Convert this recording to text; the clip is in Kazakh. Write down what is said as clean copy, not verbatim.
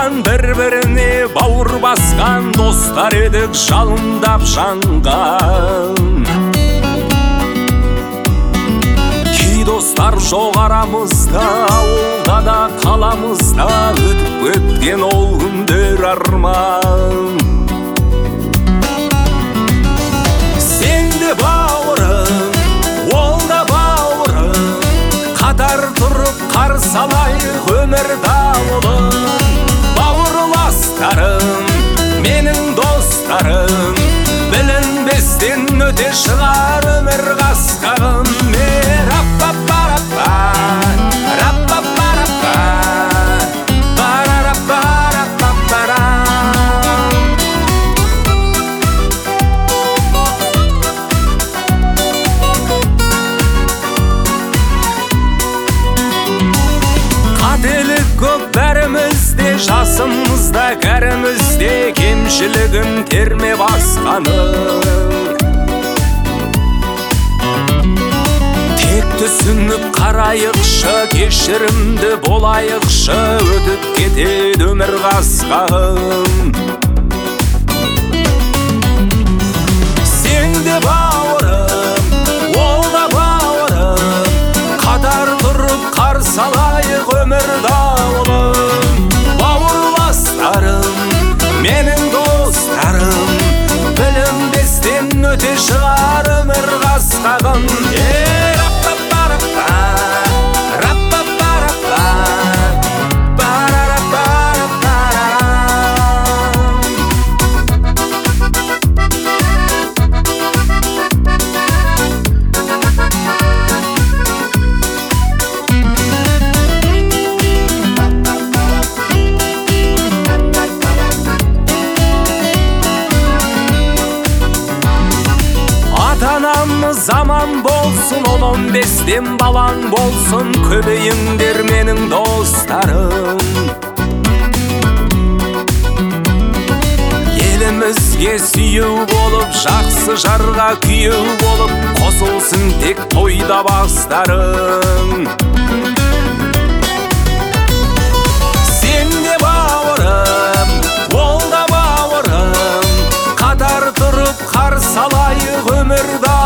Бұрыннан бір-біріне бауыр басқан достар едік жалындап жанған. Кей достар жоқ арамызда, ауылда да қаламызда, өтіп өткен ол күндер арман. Сен де бауырым, ол да бауырым, қатар тұрып қарсы алайық өмір дауылын. Бауырластарым, менің достарым, білінбестен өте шығар өмір қасқағым. Раппа-па-раппа, раппа-па-раппа, ба-ра-ра-па-ра-па-па-ра. Қателік көп бәрімізде, жасымызда кәрімізде, кемшілігін терме басқаның. Тек түсініп қарайықшы, кешірімді болайықшы, өтіп кетеді өмір қасқағым. Сен де бауырым, ол да бауырым, қатар тұрып қарсы алайық өмір дауылын. Бауырластарым, менің достарым, білінбестен өте шығар өмір қасқағым. Заман болсын, 15-тен балаң болсын, көбейіңдер менің достарым. Елімізге сүйеу болып, жақсы жарға күйеу болып, қосылсын тек тойда бастарың. Сен де бауырым, ол да бауырым, қатар тұрып қарсы алайық өмірді